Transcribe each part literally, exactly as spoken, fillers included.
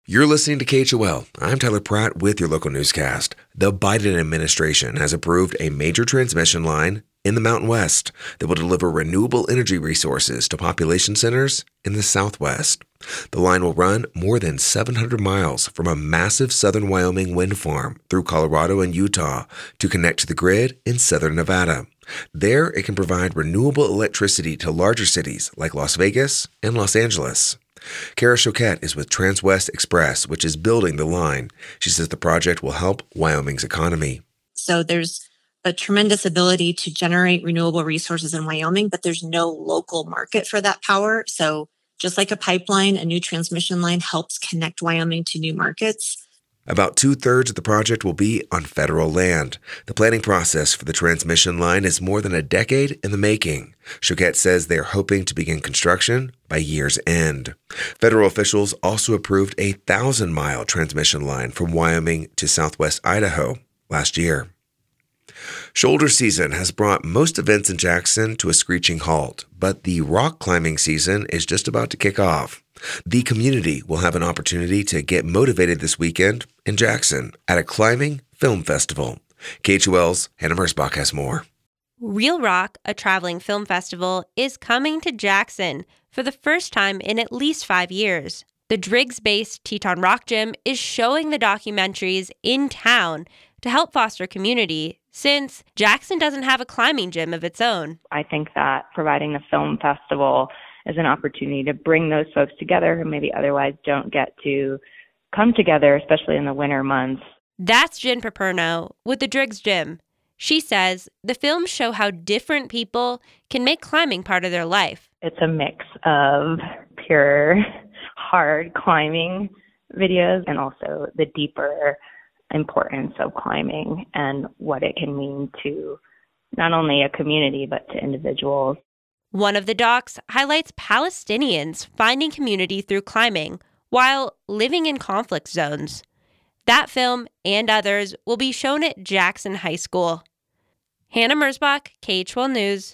You're listening to K H O L. I'm Tyler Pratt with your local newscast. The Biden administration has approved a major transmission line in the Mountain West that will deliver renewable energy resources to population centers in the Southwest. The line will run more than seven hundred miles from a massive southern Wyoming wind farm through Colorado and Utah to connect to the grid in southern Nevada. There, it can provide renewable electricity to larger cities like Las Vegas and Los Angeles. Kara Choquette is with Transwest Express, which is building the line. She says the project will help Wyoming's economy. So there's a tremendous ability to generate renewable resources in Wyoming, but there's no local market for that power. So just like a pipeline, a new transmission line helps connect Wyoming to new markets. About two-thirds of the project will be on federal land. The planning process for the transmission line is more than a decade in the making. Choquette says they are hoping to begin construction by year's end. Federal officials also approved a thousand-mile transmission line from Wyoming to southwest Idaho last year. Shoulder season has brought most events in Jackson to a screeching halt, but the rock climbing season is just about to kick off. The community will have an opportunity to get motivated this weekend in Jackson at a climbing film festival. K H O L's Hannah Mersbach has more. Real Rock, a traveling film festival, is coming to Jackson for the first time in at least five years. The Driggs-based Teton Rock Gym is showing the documentaries in town to help foster community, since Jackson doesn't have a climbing gym of its own. I think that providing the film festival is an opportunity to bring those folks together who maybe otherwise don't get to come together, especially in the winter months. That's Jen Paperno with the Driggs Gym. She says the films show how different people can make climbing part of their life. It's a mix of pure, hard climbing videos and also the deeper importance of climbing and what it can mean to not only a community but to individuals. One of the docs highlights Palestinians finding community through climbing while living in conflict zones. That film and others will be shown at Jackson High School. Hannah Mersbach, K H O L News.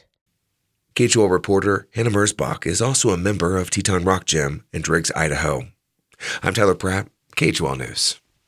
K H O L reporter Hannah Mersbach is also a member of Teton Rock Gym in Driggs, Idaho. I'm Tyler Pratt, K H O L News.